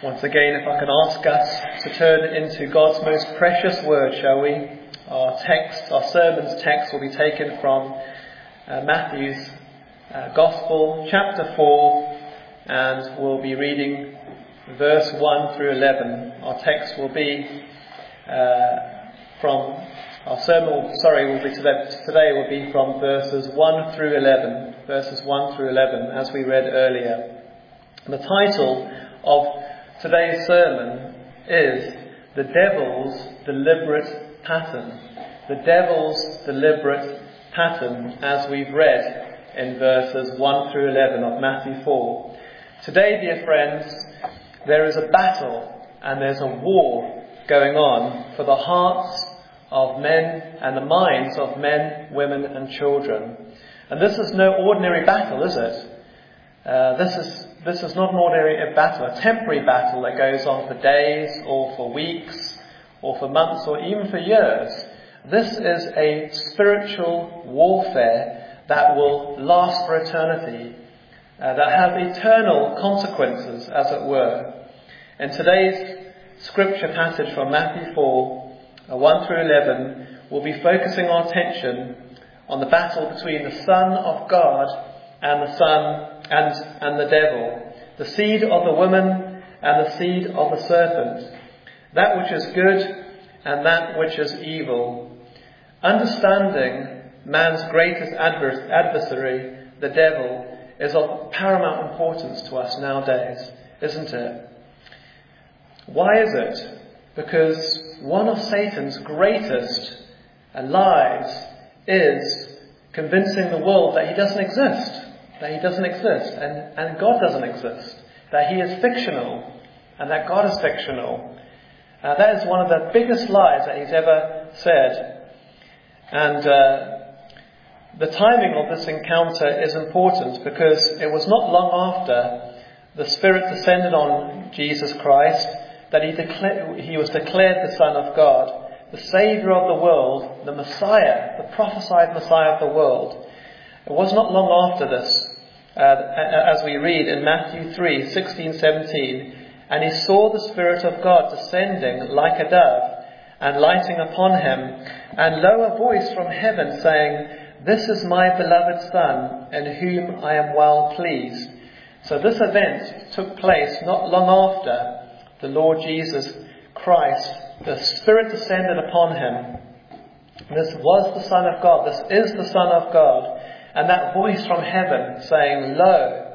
Once again, if I can ask us to turn into God's most precious word, shall we? Our sermon's text will be taken from Matthew's Gospel, chapter 4, and we'll be reading verse 1 through 11. Our text will be today will be from verses 1 through 11, as we read earlier. The title of today's sermon is The Devil's Deliberate Pattern. The Devil's Deliberate Pattern, as we've read in verses 1 through 11 of Matthew 4. Today, dear friends, there is a battle and there's a war going on for the hearts of men and the minds of men, women and children. And this is no ordinary battle, is it? This is not an ordinary battle, a temporary battle that goes on for days or for weeks or for months or even for years. This is a spiritual warfare that will last for eternity, that has eternal consequences, as it were. In today's scripture passage from Matthew 4, 1 through 11, we'll be focusing our attention on the battle between the Son of God and the Son and the devil, the seed of the woman and the seed of the serpent, that which is good and that which is evil. Understanding man's greatest adversary, the devil, is of paramount importance to us nowadays, isn't it? Why is it? Because one of Satan's greatest lies is convincing the world that he doesn't exist. And God doesn't exist, that he is fictional and that God is fictional. That is one of the biggest lies that he's ever said. And the timing of this encounter is important because it was not long after the Spirit descended on Jesus Christ that he was declared the Son of God, the Saviour of the world, the Messiah, the prophesied Messiah of the world. It was not long after this, as we read in Matthew 3, 16, 17, and he saw the Spirit of God descending like a dove and lighting upon him, and lo, a voice from heaven saying, "This is my beloved Son, in whom I am well pleased." So this event took place not long after the Lord Jesus Christ. The Spirit descended upon him. This was the Son of God. This is the Son of God. And that voice from heaven saying, "Lo,"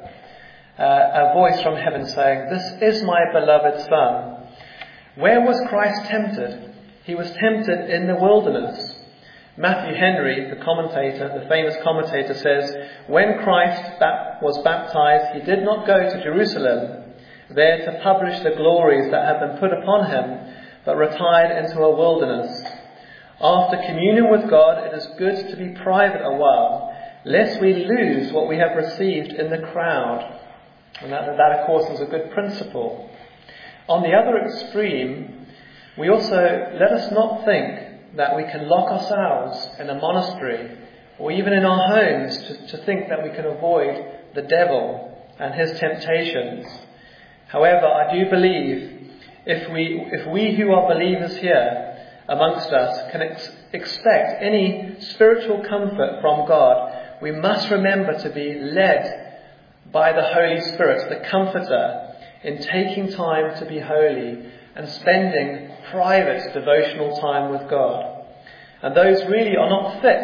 a voice from heaven saying, "This is my beloved Son." Where was Christ tempted? He was tempted in the wilderness. Matthew Henry, the famous commentator, says, when Christ was baptized, he did not go to Jerusalem, there to publish the glories that had been put upon him, but retired into a wilderness. After communion with God, it is good to be private a while, lest we lose what we have received in the crowd. And that of course, is a good principle. On the other extreme, we also let us not think that we can lock ourselves in a monastery or even in our homes to think that we can avoid the devil and his temptations. However, I do believe if we who are believers here amongst us can expect any spiritual comfort from God, we must remember to be led by the Holy Spirit, the Comforter, in taking time to be holy and spending private devotional time with God. And those really are not fit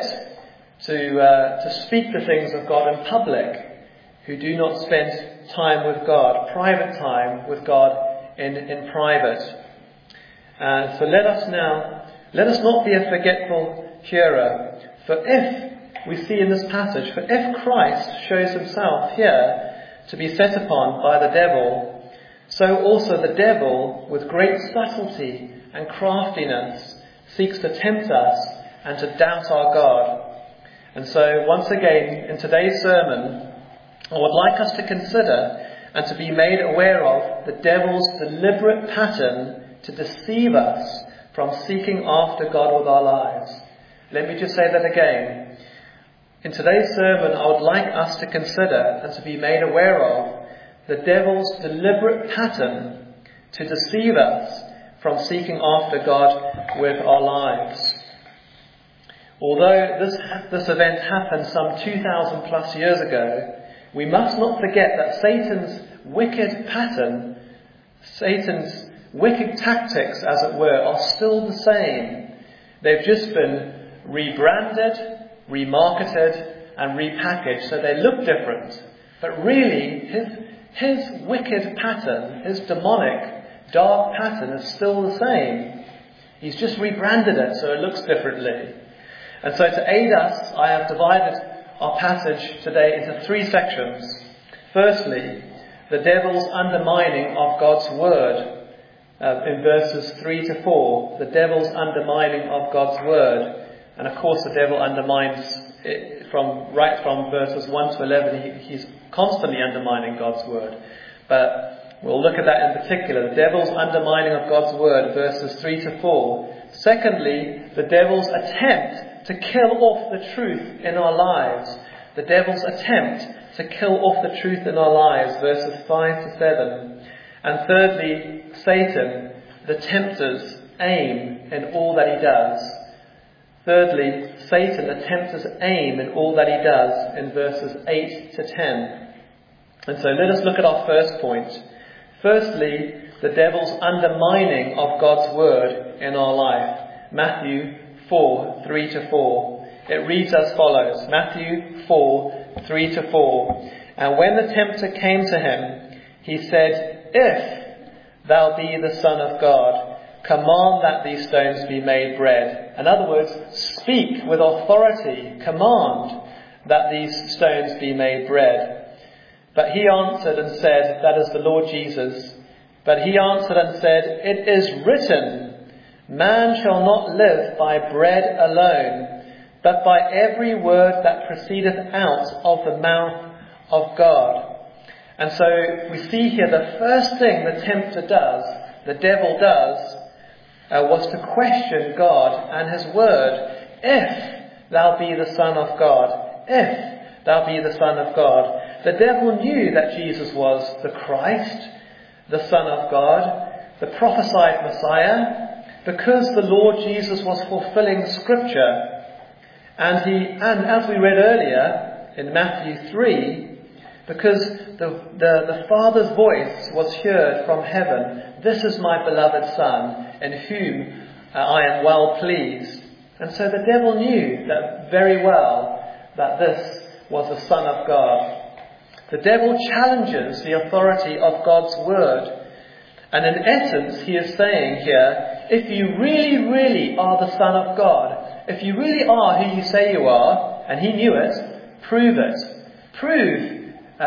to speak the things of God in public, who do not spend time with God, private time with God in private. So let us not be a forgetful hearer. For if we see in this passage, for if Christ shows himself here to be set upon by the devil, so also the devil, with great subtlety and craftiness, seeks to tempt us and to doubt our God. And so, once again, in today's sermon, I would like us to consider and to be made aware of the devil's deliberate pattern to deceive us from seeking after God with our lives. Let me just say that again. In today's sermon, I would like us to consider and to be made aware of the devil's deliberate pattern to deceive us from seeking after God with our lives. Although this event happened some 2,000 plus years ago, we must not forget that Satan's wicked pattern, Satan's wicked tactics, as it were, are still the same. They've just been rebranded, remarketed, and repackaged, so they look different. But really, his wicked pattern, his demonic, dark pattern is still the same. He's just rebranded it so it looks differently. And so to aid us, I have divided our passage today into 3 sections. Firstly, the devil's undermining of God's word, in verses 3 to 4. The devil's undermining of God's word. And of course the devil undermines it from verses 1 to 11. He's constantly undermining God's word. But we'll look at that in particular. The devil's undermining of God's word, verses 3 to 4. Secondly, the devil's attempt to kill off the truth in our lives. The devil's attempt to kill off the truth in our lives, verses 5 to 7. And thirdly, Satan, the tempter's aim in all that he does. Thirdly, Satan, the tempter's aim in all that he does, in verses 8 to 10. And so let us look at our first point. Firstly, the devil's undermining of God's word in our life. Matthew 4, 3 to 4. It reads as follows. Matthew 4, 3 to 4. And when the tempter came to him, he said, "If thou be the Son of God, command that these stones be made bread." In other words, speak with authority. Command that these stones be made bread. But he answered and said, that is the Lord Jesus. But he answered and said, "It is written, man shall not live by bread alone, but by every word that proceedeth out of the mouth of God." And so we see here the first thing the tempter does, the devil does, was to question God and his word. If thou be the Son of God. If thou be the Son of God. The devil knew that Jesus was the Christ, the Son of God, the prophesied Messiah, because the Lord Jesus was fulfilling Scripture. And as we read earlier in Matthew 3, because the Father's voice was heard from heaven, "This is my beloved Son, in whom I am well pleased." And so the devil knew that very well that this was the Son of God. The devil challenges the authority of God's word. And in essence, he is saying here, if you really, really are the Son of God, if you really are who you say you are, and he knew it, prove it. Prove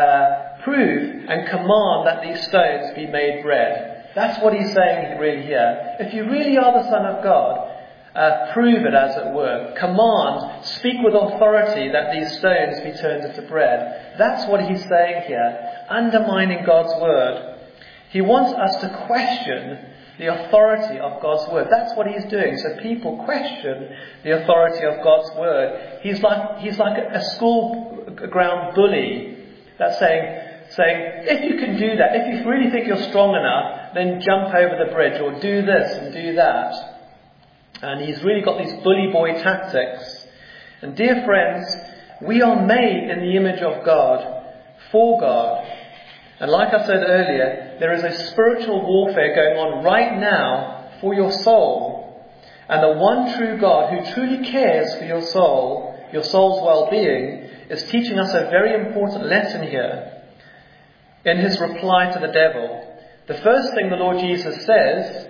and command that these stones be made bread. That's what he's saying really here. If you really are the Son of God, prove it, as it were. Command, speak with authority that these stones be turned into bread. That's what he's saying here, undermining God's word. He wants us to question the authority of God's word. That's what he's doing. So people question the authority of God's word. He's like a school ground bully that's saying, if you can do that, if you really think you're strong enough, then jump over the bridge or do this and do that. And he's really got these bully boy tactics. And dear friends, we are made in the image of God, for God. And like I said earlier, there is a spiritual warfare going on right now for your soul. And the one true God who truly cares for your soul's well-being, is teaching us a very important lesson here. In his reply to the devil, the first thing the Lord Jesus says,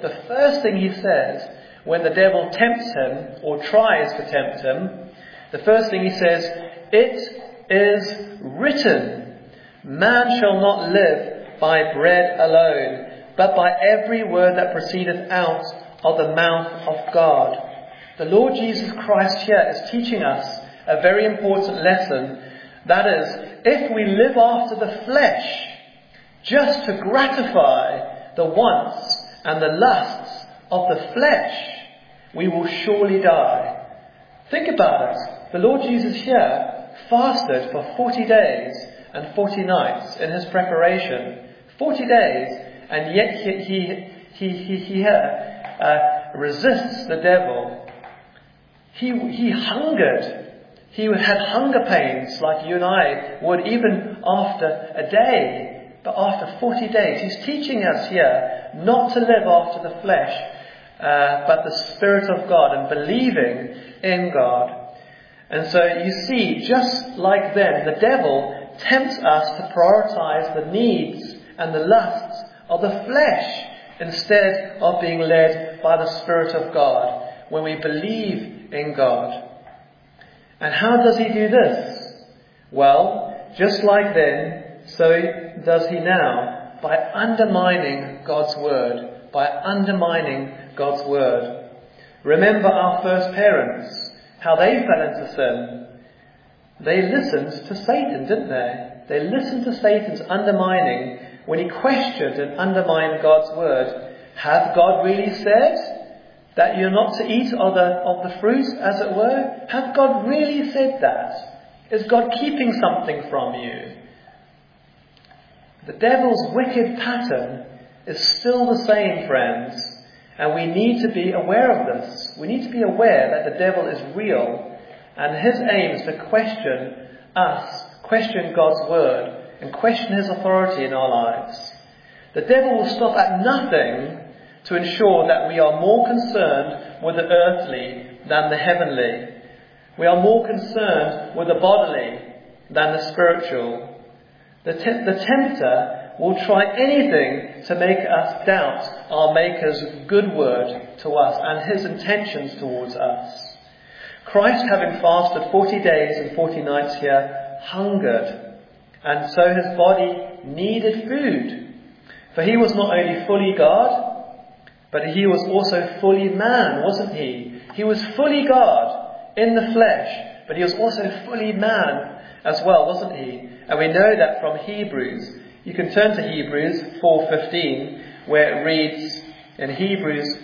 when the devil tempts him or tries to tempt him, the first thing he says, "It is written, man shall not live by bread alone, but by every word that proceedeth out of the mouth of God." The Lord Jesus Christ here is teaching us a very important lesson. That is, if we live after the flesh, just to gratify the wants and the lusts of the flesh, we will surely die. Think about it. The Lord Jesus here fasted for 40 days and 40 nights in his preparation. 40 days and yet he resists the devil. He hungered. He had hunger pains like you and I would even after a day. But after 40 days, he's teaching us here not to live after the flesh, but the Spirit of God and believing in God. And so you see, just like then, the devil tempts us to prioritize the needs and the lusts of the flesh instead of being led by the Spirit of God when we believe in God. And how does he do this? Well, just like then, so does he now, by undermining God's word, by undermining God's word. Remember our first parents, how they fell into sin. They listened to Satan, didn't they? They listened to Satan's undermining when he questioned and undermined God's word. Hath God really said that you're not to eat of the fruit, as it were? Hath God really said that? Is God keeping something from you? The devil's wicked pattern is still the same, friends, and we need to be aware of this. We need to be aware that the devil is real, and his aim is to question us, question God's word, and question his authority in our lives. The devil will stop at nothing to ensure that we are more concerned with the earthly than the heavenly. We are more concerned with the bodily than the spiritual. The tempter will try anything to make us doubt our Maker's good word to us and his intentions towards us. Christ, having fasted 40 days and 40 nights here, hungered, and so his body needed food. For he was not only fully God, but he was also fully man, wasn't he? He was fully God in the flesh, but he was also fully man as well, wasn't he? And we know that from Hebrews. You can turn to Hebrews 4:15, where it reads in Hebrews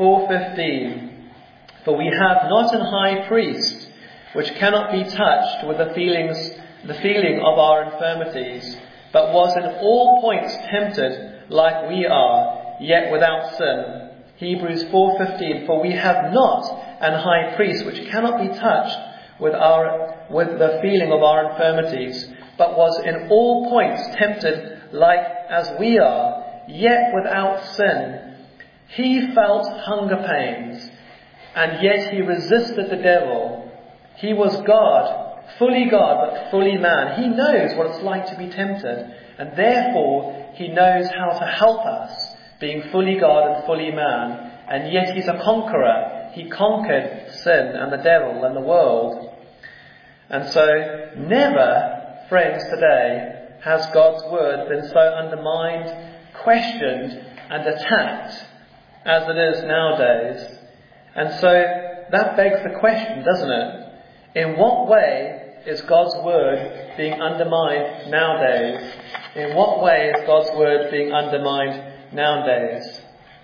4:15, for we have not an high priest which cannot be touched with the feeling of our infirmities, but was in all points tempted like we are, yet without sin. Hebrews 4:15, for we have not an high priest which cannot be touched with the feeling of our infirmities, but was in all points tempted like as we are, yet without sin. He felt hunger pains, and yet he resisted the devil. He was God, but fully man. He knows what it's like to be tempted, and therefore he knows how to help us, being fully God and fully man. And yet he's a conqueror. He conquered sin and the devil and the world. And so never, friends, today has God's word been so undermined, questioned and attacked as it is nowadays. And so that begs the question, doesn't it? In what way is God's word being undermined nowadays? In what way is God's word being undermined nowadays?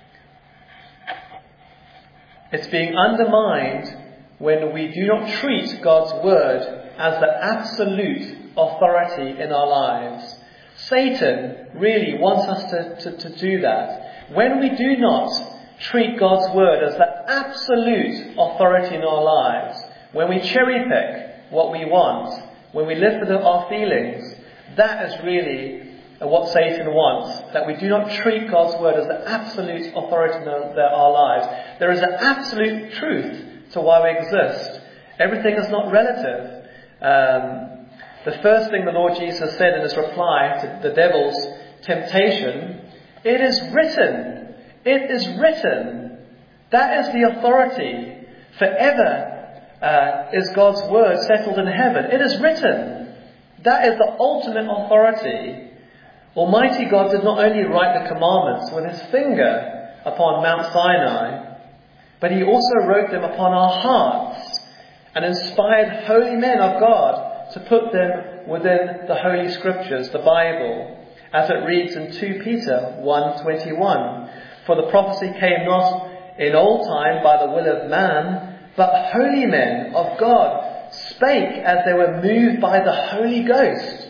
It's being undermined when we do not treat God's word as the absolute authority in our lives. Satan really wants us to do that. When we do not treat God's word as the absolute authority in our lives, when we cherry pick what we want, when we live for our feelings, that is really what Satan wants, that we do not treat God's word as the absolute authority in our lives. There is an absolute truth to why we exist. Everything is not relative. The first thing the Lord Jesus said in his reply to the devil's temptation, it is written. It is written. That is the authority. Forever is God's word settled in heaven. It is written. That is the ultimate authority. Almighty God did not only write the commandments with his finger upon Mount Sinai, but he also wrote them upon our hearts and inspired holy men of God to put them within the Holy Scriptures, the Bible, as it reads in 2 Peter 1:21. For the prophecy came not in old time by the will of man, but holy men of God spake as they were moved by the Holy Ghost.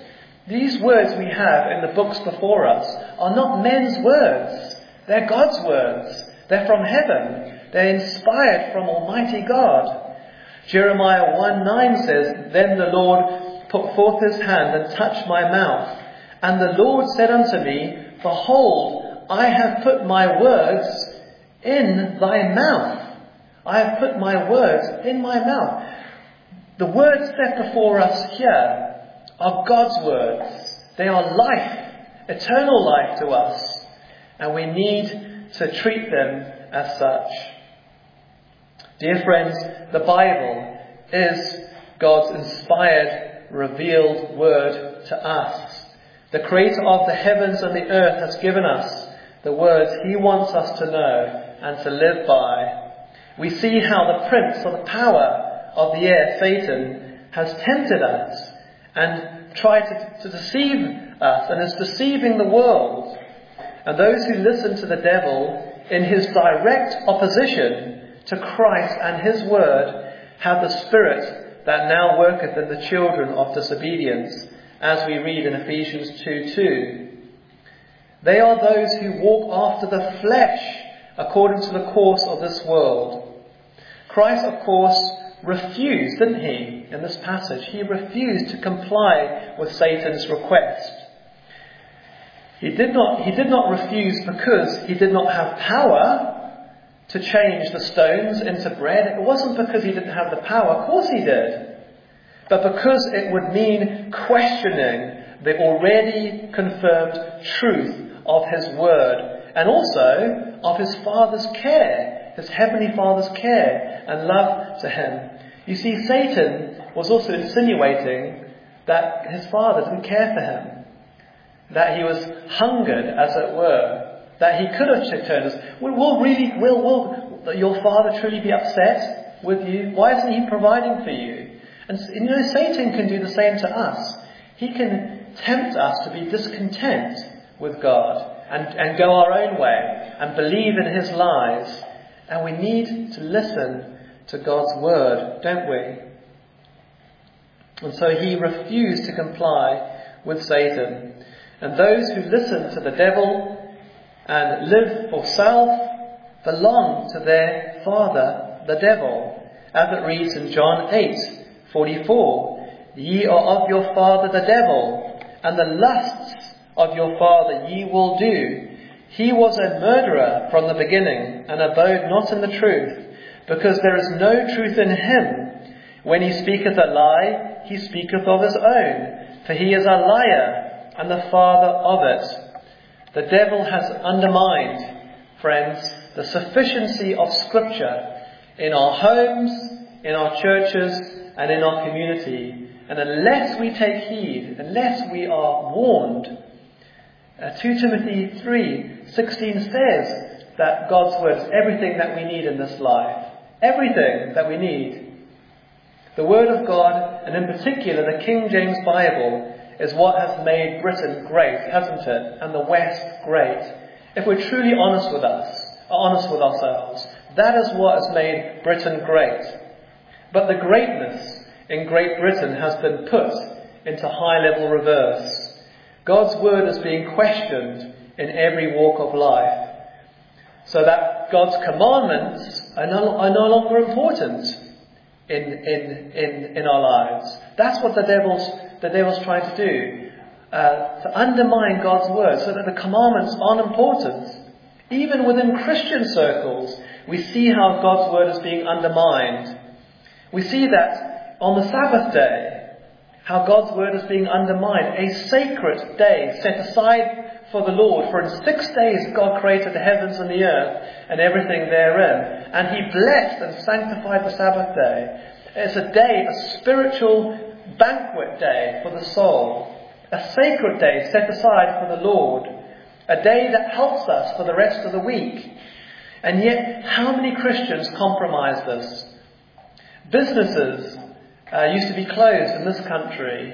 These words we have in the books before us are not men's words. They're God's words. They're from heaven. They're inspired from Almighty God. Jeremiah 1:9 says, "Then the Lord put forth his hand and touched my mouth. And the Lord said unto me, Behold, I have put my words in thy mouth." I have put my words in my mouth. The words set before us here are God's words. They are life, eternal life to us. And we need to treat them as such. Dear friends, the Bible is God's inspired, revealed word to us. The Creator of the heavens and the earth has given us the words He wants us to know and to live by. We see how the prince of the power of the air, Satan, has tempted us and tried to deceive us and is deceiving the world. And those who listen to the devil in his direct opposition to Christ and his word have the spirit that now worketh in the children of disobedience, as we read in Ephesians 2:2. They are those who walk after the flesh according to the course of this world. Christ, of course, refused, didn't he, in this passage? He refused to comply with Satan's request. He did not refuse because he did not have power to change the stones into bread. It wasn't because he didn't have the power. Of course he did. But because it would mean questioning the already confirmed truth of his word and also of his Father's care, his Heavenly Father's care and love to him. You see, Satan was also insinuating that his Father didn't care for him, that he was hungered, as it were, that he could have turned us. Will your Father truly be upset with you? Why isn't he providing for you? And Satan can do the same to us. He can tempt us to be discontent with God and go our own way and believe in his lies. And we need to listen to God's word, don't we? And so he refused to comply with Satan. And those who listen to the devil and live for self belong to their father, the devil. As it reads in John 8:44, "Ye are of your father the devil, and the lusts of your father ye will do. He was a murderer from the beginning, and abode not in the truth, because there is no truth in him. When he speaketh a lie, he speaketh of his own, for he is a liar, and the father of it." The devil has undermined, friends, the sufficiency of Scripture in our homes, in our churches, and in our community. And unless we take heed, unless we are warned, 2 Timothy 3:16 says that God's word is everything that we need in this life. Everything that we need. The Word of God, and in particular the King James Bible, is what has made Britain great, hasn't it? And the West great. If we're truly honest with ourselves, that is what has made Britain great. But the greatness in Great Britain has been put into high-level reverse. God's word is being questioned in every walk of life, so that God's commandments are no longer important in our lives. That's what the devil's trying to do, to undermine God's word, so that the commandments aren't important. Even within Christian circles, we see how God's word is being undermined. We see that on the Sabbath day, how God's word is being undermined. A sacred day set aside for the Lord. For in 6 days God created the heavens and the earth and everything therein. And he blessed and sanctified the Sabbath day. It's a day, a spiritual banquet day for the soul. A sacred day set aside for the Lord. A day that helps us for the rest of the week. And yet, how many Christians compromise this? Businesses used to be closed in this country.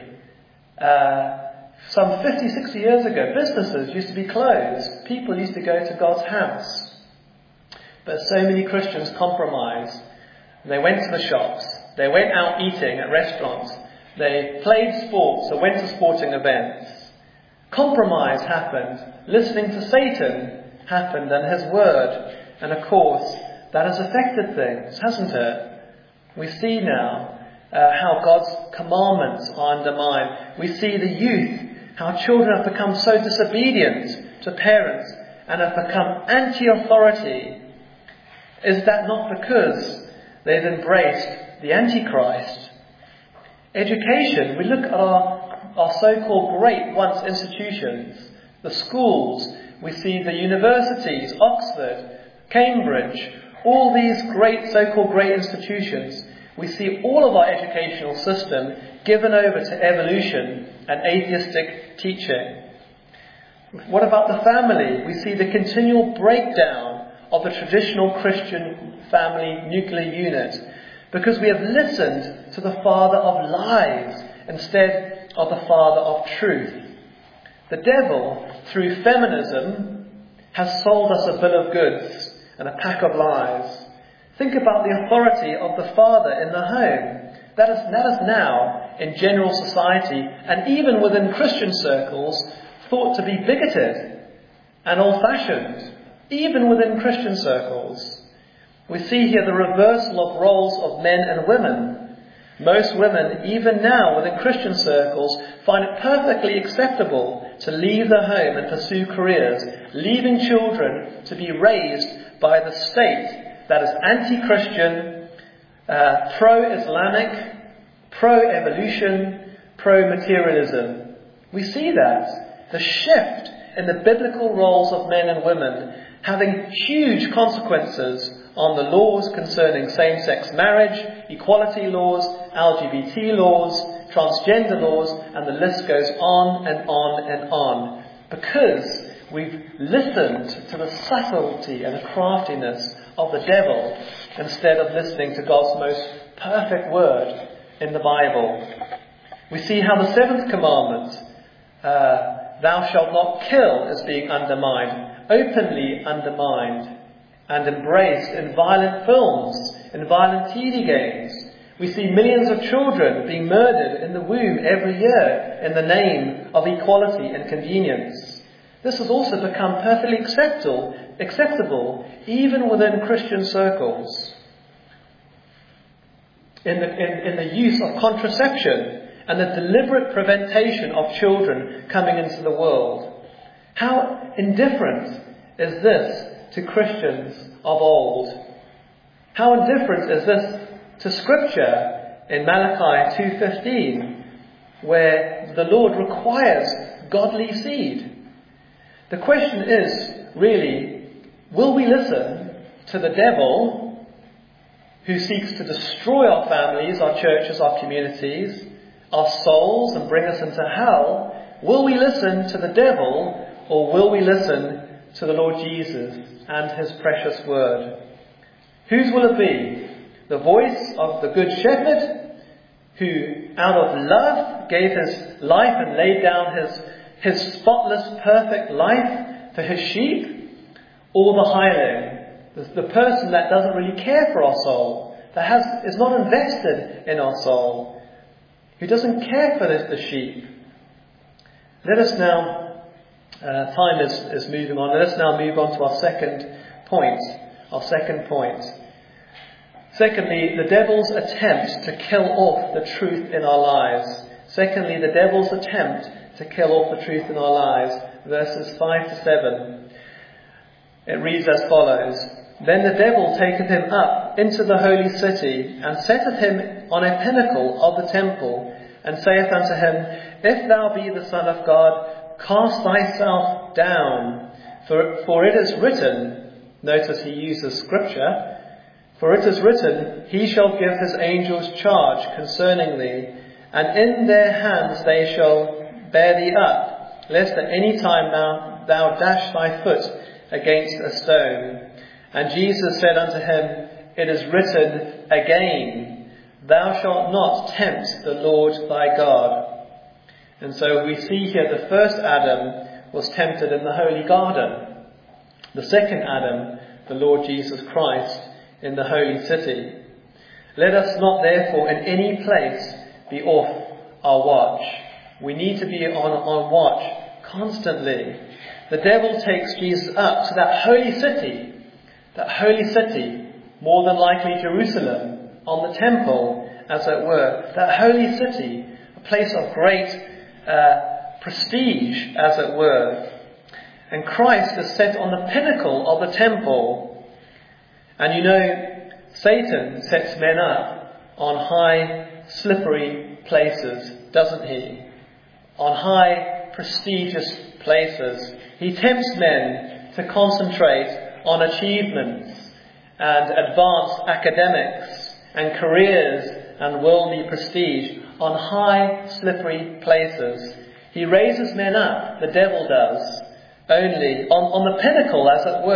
Some 50, 60 years ago, businesses used to be closed. People used to go to God's house. But so many Christians compromised. They went to the shops. They went out eating at restaurants. They played sports or went to sporting events. Compromise happened. Listening to Satan happened and his word. And of course, that has affected things, hasn't it? We see now how God's commandments are undermined. We see the youth, how children have become so disobedient to parents and have become anti-authority. Is that not because they've embraced the Antichrist? Education, we look at our so-called great once institutions, the schools, we see the universities, Oxford, Cambridge, all these great so-called great institutions. We see all of our educational system given over to evolution and atheistic teaching. What about the family? We see the continual breakdown of the traditional Christian family nuclear unit because we have listened to the father of lies instead of the father of truth. The devil, through feminism, has sold us a bill of goods and a pack of lies. Think about the authority of the father in the home. That is now, in general society, and even within Christian circles, thought to be bigoted and old-fashioned, even within Christian circles. We see here the reversal of roles of men and women. Most women, even now within Christian circles, find it perfectly acceptable to leave their home and pursue careers, leaving children to be raised by the state that is anti-Christian, pro-Islamic, pro-evolution, pro-materialism. We see that. The shift in the biblical roles of men and women having huge consequences on the laws concerning same-sex marriage, equality laws, LGBT laws, transgender laws, and the list goes on and on and on. Because we've listened to the subtlety and the craftiness of the devil instead of listening to God's most perfect word in the Bible. We see how the seventh commandment, thou shalt not kill, is being undermined, openly undermined, and embraced in violent films, in violent TV games. We see millions of children being murdered in the womb every year in the name of equality and convenience. This has also become perfectly acceptable even within Christian circles. In the use of contraception and the deliberate prevention of children coming into the world. How indifferent is this to Christians of old? How indifferent is this to Scripture in Malachi 2:15, where the Lord requires godly seed? The question is, really, will we listen to the devil who seeks to destroy our families, our churches, our communities, our souls, and bring us into hell? Will we listen to the devil, or will we listen to the Lord Jesus and his precious word? Whose will it be? The voice of the Good Shepherd, who out of love gave his life and laid down his spotless, perfect life for his sheep? Or the hireling, the person that doesn't really care for our soul, that is not invested in our soul, who doesn't care for the sheep? Let us now, time is moving on, let us now move on to our second point. Secondly, the devil's attempt to kill off the truth in our lives. Verses 5 to 7. It reads as follows. Then the devil taketh him up into the holy city, and setteth him on a pinnacle of the temple, and saith unto him, If thou be the Son of God, cast thyself down. For it is written, notice he uses Scripture, for it is written, He shall give his angels charge concerning thee, and in their hands they shall bear thee up, lest at any time thou dash thy foot against a stone. And Jesus said unto him, It is written again, Thou shalt not tempt the Lord thy God. And so we see here the first Adam was tempted in the holy garden. The second Adam, the Lord Jesus Christ, in the holy city. Let us not therefore in any place be off our watch. We need to be on watch constantly. The devil takes Jesus up to that holy city, more than likely Jerusalem, on the temple, as it were. That holy city, a place of great prestige, as it were. And Christ is set on the pinnacle of the temple. And you know, Satan sets men up on high, slippery places, doesn't he? On high, prestigious places. He tempts men to concentrate on achievements and advanced academics and careers and worldly prestige on high, slippery places. He raises men up, the devil does, only on the pinnacle,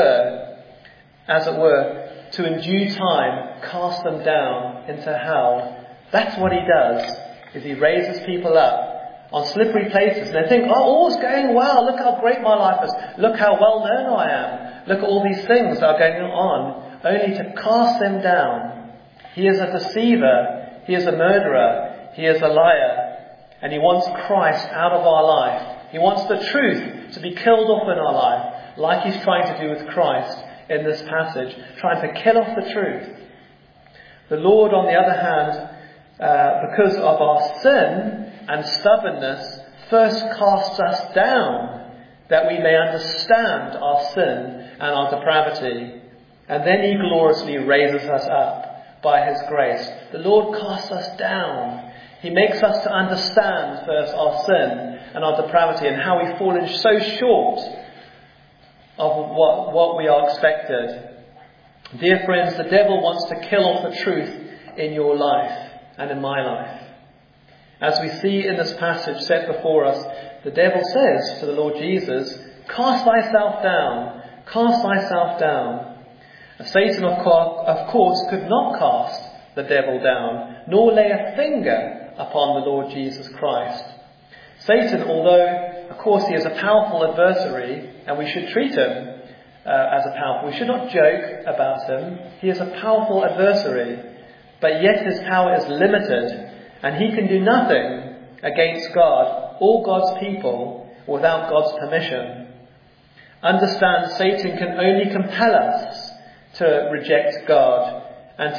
as it were, to in due time cast them down into hell. That's what he does, is he raises people up on slippery places. And they think, all's going well. Look how great my life is. Look how well known I am. Look at all these things that are going on. Only to cast them down. He is a deceiver. He is a murderer. He is a liar. And he wants Christ out of our life. He wants the truth to be killed off in our life, like he's trying to do with Christ in this passage, trying to kill off the truth. The Lord, on the other hand, because of our sin and stubbornness, first casts us down, that we may understand our sin and our depravity. And then he gloriously raises us up by his grace. The Lord casts us down. He makes us to understand first our sin and our depravity and how we've fallen so short of what we are expected. Dear friends, the devil wants to kill off the truth in your life and in my life. As we see in this passage set before us, the devil says to the Lord Jesus, cast thyself down, cast thyself down. Satan, of course, could not cast the devil down, nor lay a finger upon the Lord Jesus Christ. Satan, although, of course, he is a powerful adversary, and we should treat him as a powerful, we should not joke about him. He is a powerful adversary, but yet his power is limited, and he can do nothing against God or God's people without God's permission. Understand, Satan can only compel us to reject God and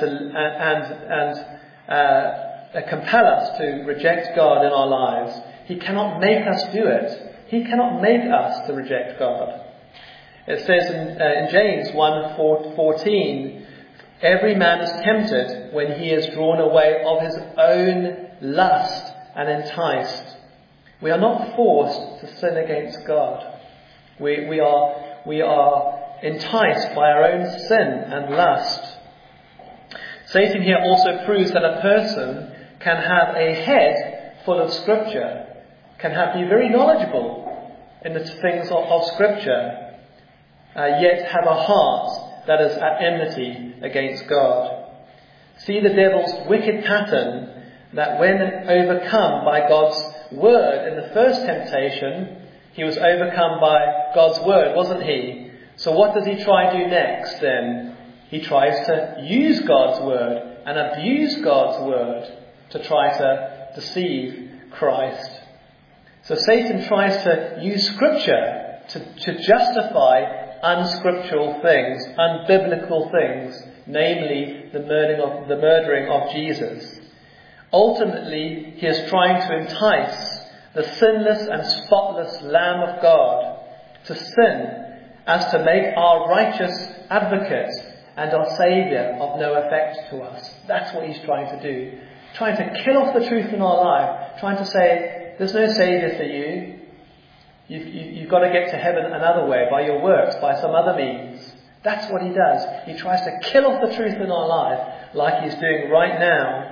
compel us to reject God in our lives. He cannot make us do it. He cannot make us to reject God. It says in James 1:14, every man is tempted when he is drawn away of his own lust and enticed. We are not forced to sin against God. We are enticed by our own sin and lust. Satan here also proves that a person can have a head full of Scripture, can be very knowledgeable in the things of Scripture, yet have a heart that is at enmity against God. See the devil's wicked pattern, that when overcome by God's word in the first temptation, he was overcome by God's word, wasn't he? So what does he try to do next then? He tries to use God's word and abuse God's word to try to deceive Christ. So Satan tries to use Scripture to justify unscriptural things, unbiblical things, namely the murdering of Jesus. Ultimately, he is trying to entice the sinless and spotless Lamb of God to sin, as to make our righteous advocate and our Saviour of no effect to us. That's what he's trying to do. Trying to kill off the truth in our life. Trying to say, there's no Saviour for you. You've got to get to heaven another way, by your works, by some other means. That's what he does. He tries to kill off the truth in our life, like he's doing right now.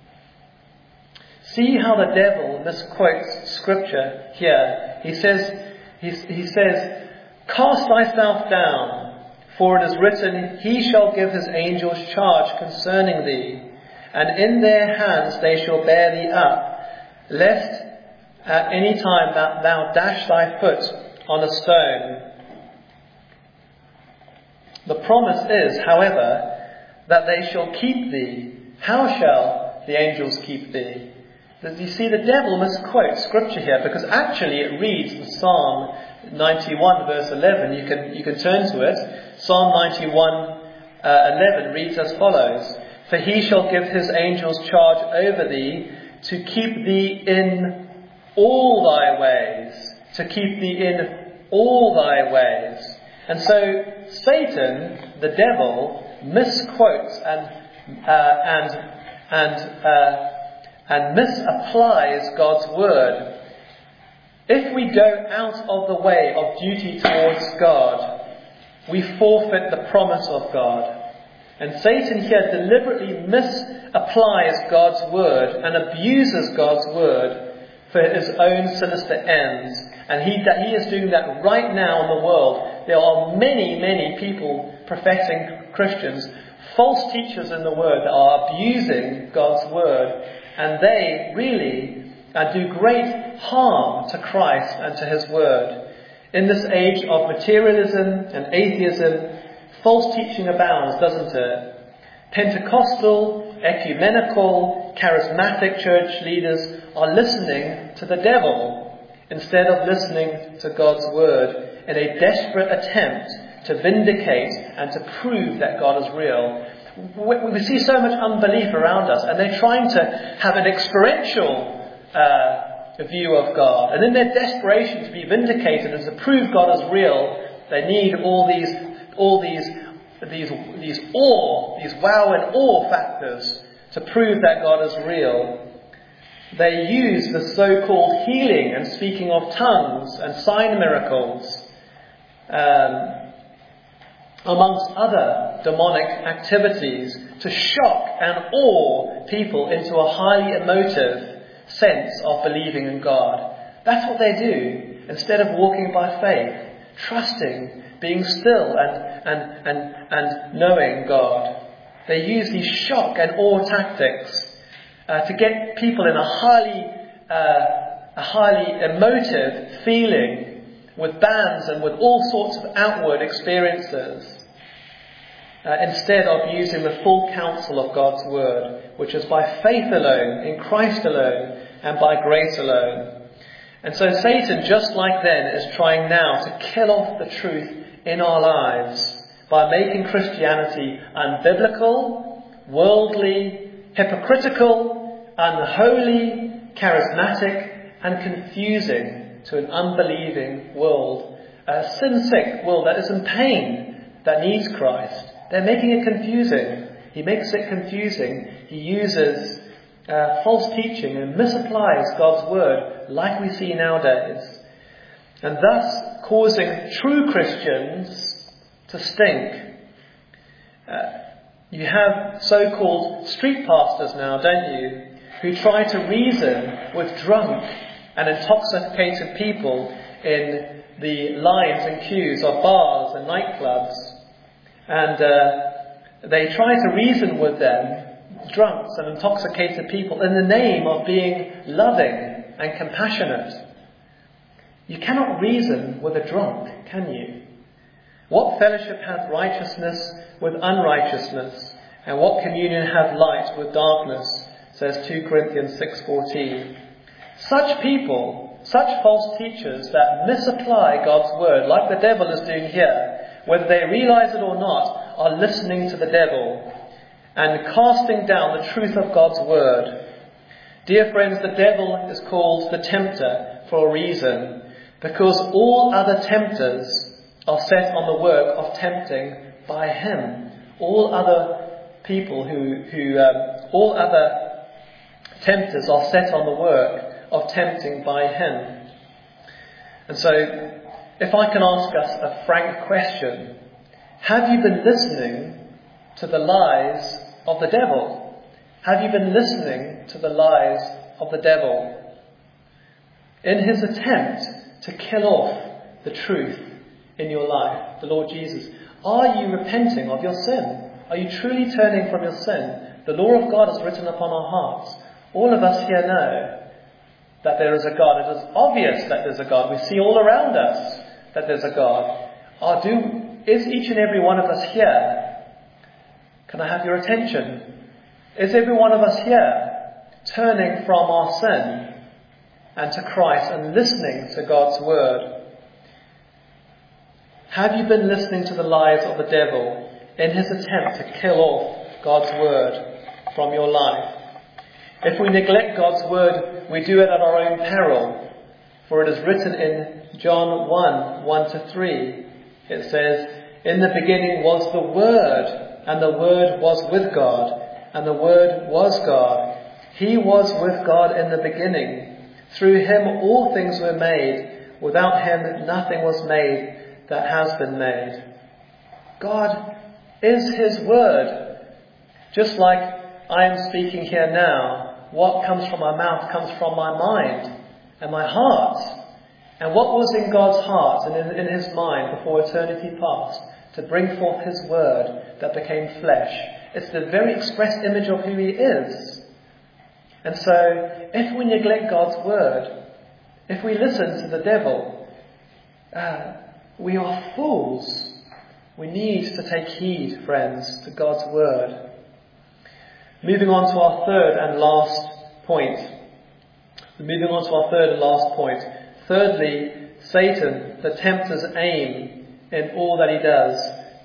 See how the devil misquotes Scripture here. He says, cast thyself down, for it is written, he shall give his angels charge concerning thee, and in their hands they shall bear thee up, lest at any time that thou dash thy foot on a stone. The promise is, however, that they shall keep thee. How shall the angels keep thee? You see, the devil misquotes Scripture here, because actually it reads in Psalm 91 verse 11. You can turn to it. Psalm 91 11 reads as follows: "For he shall give his angels charge over thee, to keep thee in all thy ways." To keep thee in all thy ways. And so Satan, the devil, misquotes and misapplies God's word. If we go out of the way of duty towards God, we forfeit the promise of God. And Satan here deliberately misapplies God's word and abuses God's word for his own sinister ends. And he is doing that right now in the world. There are many, many people, professing Christians, false teachers in the word, that are abusing God's word. And they really do great harm to Christ and to his word. In this age of materialism and atheism, false teaching abounds, doesn't it? Pentecostal, ecumenical, charismatic church leaders are listening to the devil instead of listening to God's word in a desperate attempt to vindicate and to prove that God is real. We see so much unbelief around us, and they're trying to have an experiential view of God. And in their desperation to be vindicated and to prove God is real, they need all these wow and awe factors to prove that God is real. They use the so-called healing and speaking of tongues and sign miracles, amongst other demonic activities, to shock and awe people into a highly emotive sense of believing in God. That's what they do, instead of walking by faith, trusting, being still and knowing God. They use these shock and awe tactics to get people in a highly emotive feeling, with bands and with all sorts of outward experiences, instead of using the full counsel of God's word, which is by faith alone, in Christ alone, and by grace alone. And so Satan, just like then, is trying now to kill off the truth in our lives by making Christianity unbiblical, worldly, hypocritical, unholy, charismatic, and confusing to an unbelieving world, a sin-sick world that is in pain, that needs Christ. They're making it confusing. He makes it confusing. He uses false teaching and misapplies God's word, like we see nowadays, and thus causing true Christians to stink. You have so-called street pastors now, don't you, who try to reason with drunk and intoxicated people in the lines and queues of bars and nightclubs. And they try to reason with them, drunks and intoxicated people, in the name of being loving and compassionate. You cannot reason with a drunk, can you? What fellowship hath righteousness with unrighteousness? And what communion hath light with darkness? Says 2 Corinthians 6:14. Such people, such false teachers that misapply God's word, like the devil is doing here, whether they realize it or not, are listening to the devil and casting down the truth of God's word. Dear friends, the devil is called the tempter for a reason, because all other tempters are set on the work of tempting by him. All other people all other tempters are set on the work of tempting by him. And so, if I can ask us a frank question, have you been listening to the lies of the devil? Have you been listening to the lies of the devil in his attempt to kill off the truth in your life, the Lord Jesus? Are you repenting of your sin? Are you truly turning from your sin? The law of God is written upon our hearts. All of us here know that there is a God. It is obvious that there's a God. We see all around us that there's a God. Is each and every one of us here? Can I have your attention? Is every one of us here turning from our sin and to Christ and listening to God's word? Have you been listening to the lies of the devil in his attempt to kill off God's word from your life? If we neglect God's word, we do it at our own peril. For it is written in John 1:1-3. It says, "In the beginning was the Word, and the Word was with God, and the Word was God. He was with God in the beginning. Through him all things were made. Without him nothing was made that has been made." God is his word. Just like I am speaking here now, what comes from my mouth comes from my mind and my heart. And what was in God's heart and in his mind before eternity past? To bring forth his word that became flesh. It's the very express image of who he is. And so, if we neglect God's word, if we listen to the devil, we are fools. We need to take heed, friends, to God's word. Moving on to our third and last point. Thirdly, Satan, the tempter's aim in all that he does.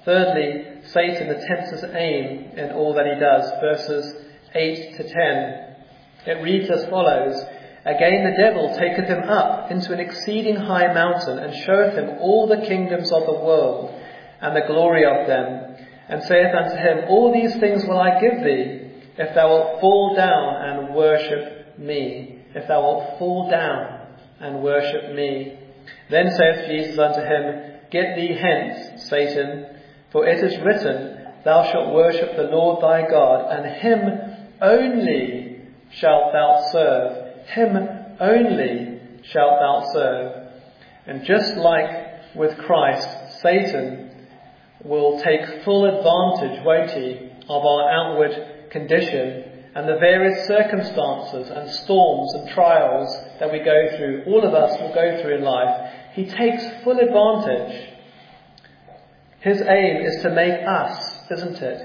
Verses 8-10. It reads as follows: "Again the devil taketh him up into an exceeding high mountain, and showeth him all the kingdoms of the world, and the glory of them, and saith unto him, All these things will I give thee, if thou wilt fall down and worship me." If thou wilt fall down and worship me. Then saith Jesus unto him, "Get thee hence, Satan, for it is written, Thou shalt worship the Lord thy God, and him only shalt thou serve." Him only shalt thou serve. And just like with Christ, Satan will take full advantage, won't he, of our outward condition and the various circumstances and storms and trials that we go through, all of us will go through in life. He takes full advantage. His aim is to make us, isn't it,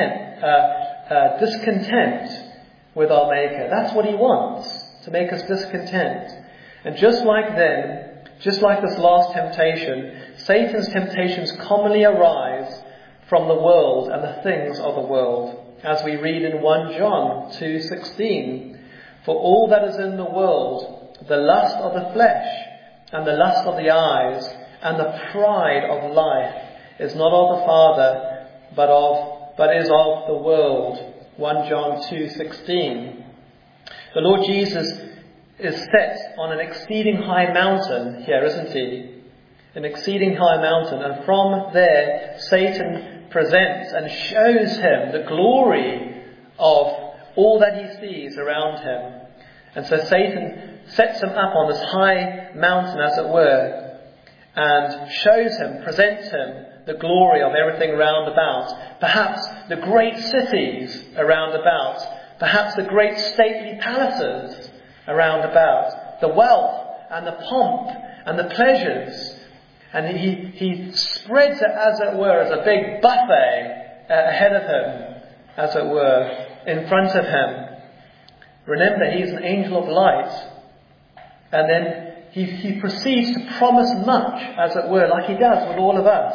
discontent with our Maker. That's what he wants, to make us discontent. And just like this last temptation, Satan's temptations commonly arise from the world and the things of the world. As we read in 1 John 2:16, "For all that is in the world, the lust of the flesh, and the lust of the eyes, and the pride of life, is not of the Father, but is of the world." 1 John 2:16. The Lord Jesus is set on an exceeding high mountain here, isn't he? An exceeding high mountain. And from there, Satan presents and shows him the glory of all that he sees around him. And so Satan sets him up on this high mountain, as it were, and shows him, presents him the glory of everything round about. Perhaps the great cities around about. Perhaps the great stately palaces around about. The wealth and the pomp and the pleasures. And he spreads it, as it were, as a big buffet ahead of him, as it were, in front of him. Remember, he's an angel of light. And then he proceeds to promise much, as it were, like he does with all of us.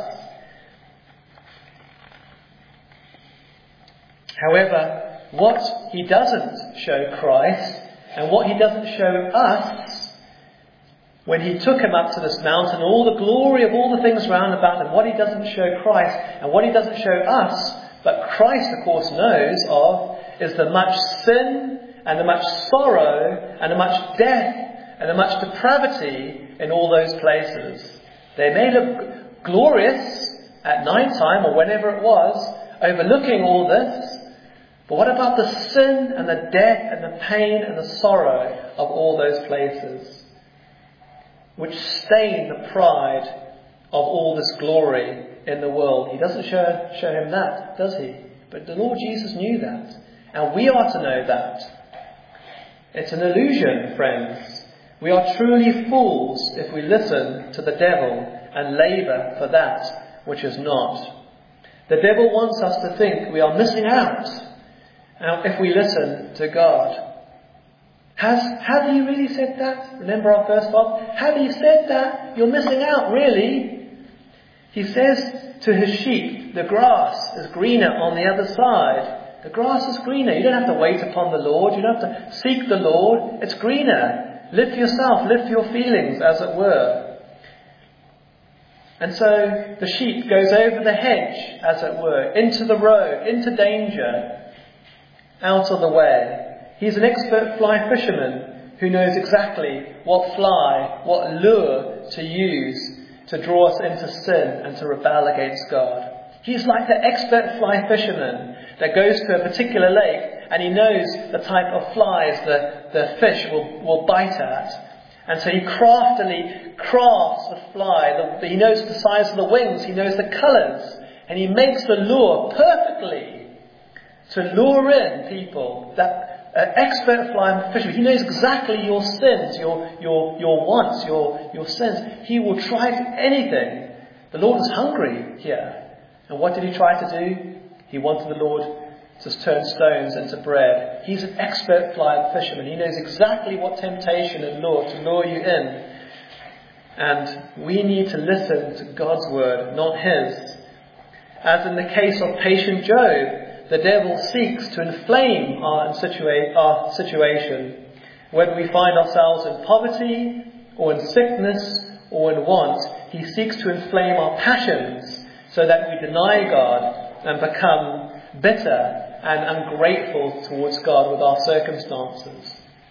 However, what he doesn't show Christ, and what he doesn't show us, when he took him up to this mountain, all the glory of all the things round about him, what he doesn't show Christ, and what he doesn't show us, but Christ, of course, knows of, is the much sin, and the much sorrow, and the much death, and the much depravity in all those places. They may look glorious at night time, or whenever it was, overlooking all this, but what about the sin, and the death, and the pain, and the sorrow of all those places, which stain the pride of all this glory in the world? He doesn't show him that, does he? But the Lord Jesus knew that. And we are to know that. It's an illusion, friends. We are truly fools if we listen to the devil and labour for that which is not. The devil wants us to think we are missing out if we listen to God. Have you really said that? Remember our first part? Have you said that? You're missing out, really. He says to his sheep, the grass is greener on the other side. The grass is greener. You don't have to wait upon the Lord. You don't have to seek the Lord. It's greener. Live for yourself. Live for your feelings, as it were. And so the sheep goes over the hedge, as it were, into the road, into danger, out of the way. He's an expert fly fisherman who knows exactly what fly, what lure to use to draw us into sin and to rebel against God. He's like the expert fly fisherman that goes to a particular lake and he knows the type of flies the fish will bite at. And so he craftily crafts the fly. He knows the size of the wings. He knows the colours. And he makes the lure perfectly to lure in people. That expert fly fisherman, he knows exactly your sins, your wants, your sins. He will try anything. The Lord was hungry here. And what did he try to do? He wanted the Lord to turn stones into bread. He's an expert fly fisherman. He knows exactly what temptation and lure to lure you in. And we need to listen to God's word, not his. As in the case of patient Job, the devil seeks to inflame our situation. Whether we find ourselves in poverty or in sickness or in want, he seeks to inflame our passions so that we deny God and become bitter and ungrateful towards God with our circumstances.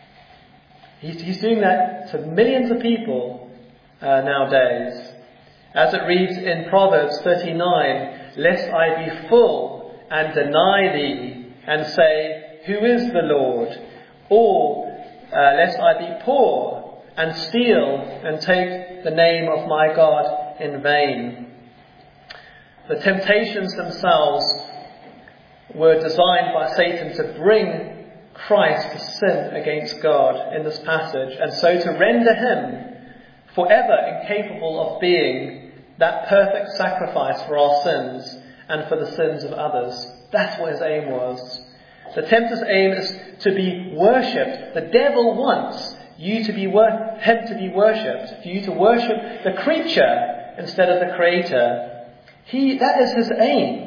He's doing that to millions of people nowadays. As it reads in Proverbs 39, lest I be full and deny thee and say, who is the Lord? Or lest I be poor and steal and take the name of my God in vain. The temptations themselves were designed by Satan to bring Christ to sin against God in this passage, and so to render him forever incapable of being that perfect sacrifice for our sins and for the sins of others. That's what his aim was. The tempter's aim is to be worshipped. The devil wants you to be him to be worshipped, for you to worship the creature instead of the Creator. That is his aim.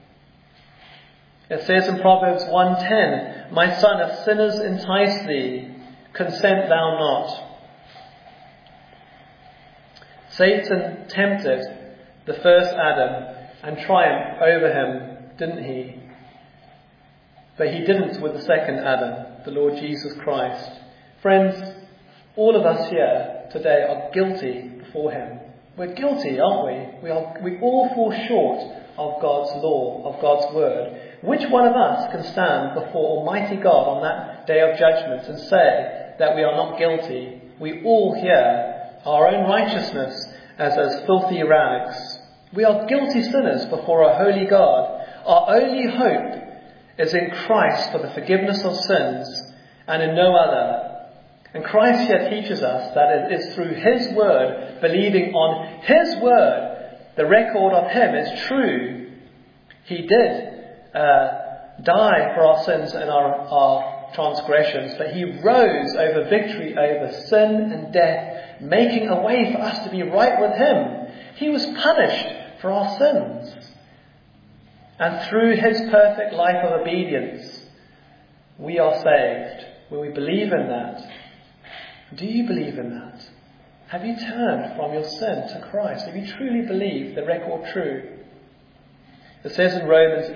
It says in Proverbs 1:10, my son, if sinners entice thee, consent thou not. Satan tempted the first Adam and triumphed over him, didn't he? But he didn't with the second Adam, the Lord Jesus Christ. Friends, all of us here today are guilty before him. We're guilty, aren't we? We all fall short of God's law, of God's word. Which one of us can stand before Almighty God on that day of judgment and say that we are not guilty? We all here, our own righteousness as filthy rags. We are guilty sinners before a holy God. Our only hope is in Christ for the forgiveness of sins and in no other. And Christ here teaches us that it is through his word, believing on his word, the record of him is true. He did die for our sins and our transgressions, but he rose over victory over sin and death, making a way for us to be right with him. He was punished for our sins. And through his perfect life of obedience, we are saved. Will we believe in that? Do you believe in that? Have you turned from your sin to Christ? Have you truly believed the record true? It says in Romans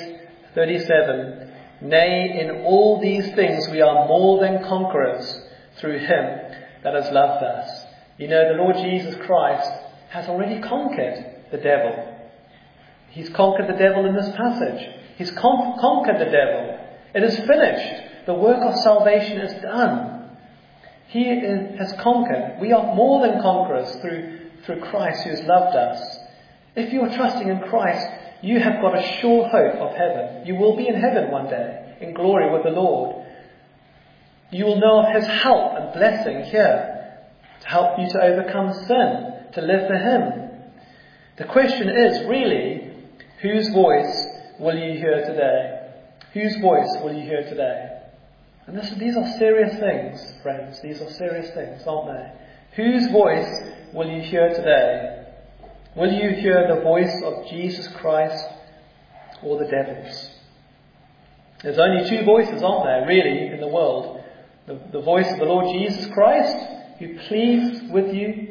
8:37, nay, in all these things we are more than conquerors through him that has loved us. You know, the Lord Jesus Christ has already conquered the devil. He's conquered the devil in this passage. He's conquered the devil. It is finished. The work of salvation is done. He has conquered. We are more than conquerors through Christ who has loved us. If you are trusting in Christ, you have got a sure hope of heaven. You will be in heaven one day, in glory with the Lord. You will know of his help and blessing here to help you to overcome sin, to live for him. The question is really, whose voice will you hear today? Whose voice will you hear today? And these are serious things, friends. These are serious things, aren't they? Whose voice will you hear today? Will you hear the voice of Jesus Christ or the devil's? There's only two voices, aren't there, really, in the world. The voice of the Lord Jesus Christ, who pleads with you.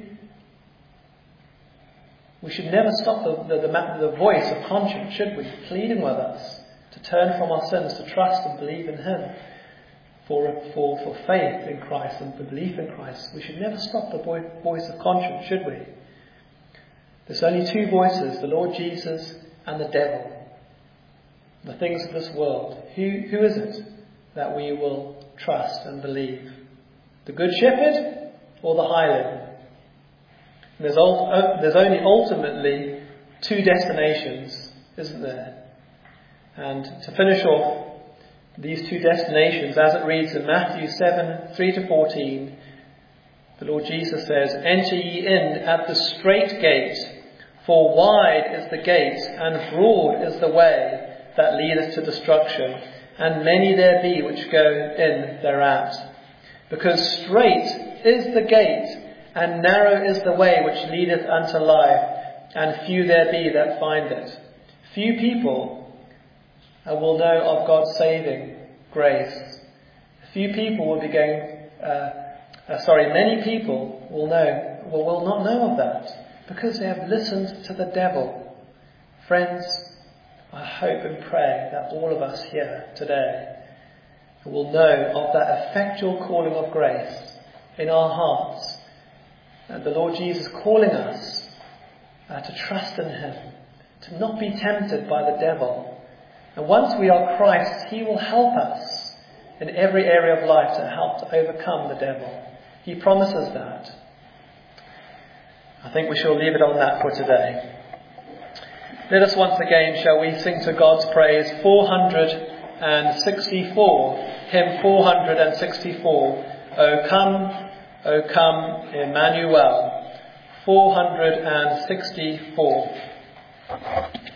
We should never stop the voice of conscience, should we? Pleading with us to turn from our sins, to trust and believe in Him. For faith in Christ and for belief in Christ. We should never stop the voice of conscience, should we? There's only two voices, the Lord Jesus and the devil. The things of this world. Who is it that we will trust and believe? The Good Shepherd or the hireling? There's only ultimately two destinations, isn't there? And to finish off these two destinations, as it reads in Matthew 7, 3-14, the Lord Jesus says, "Enter ye in at the strait gate, for wide is the gate, and broad is the way that leadeth to destruction, and many there be which go in thereat. Because strait is the gate, and narrow is the way which leadeth unto life, and few there be that find it." Few people will know of God's saving grace. Few people will be many people will not know of that, because they have listened to the devil. Friends, I hope and pray that all of us here today will know of that effectual calling of grace in our hearts, and the Lord Jesus calling us to trust in Him, to not be tempted by the devil. And once we are Christ's, He will help us in every area of life to help to overcome the devil. He promises that. I think we shall leave it on that for today. Let us once again, shall we, sing to God's praise 464, hymn 464, O come, Emmanuel, 464.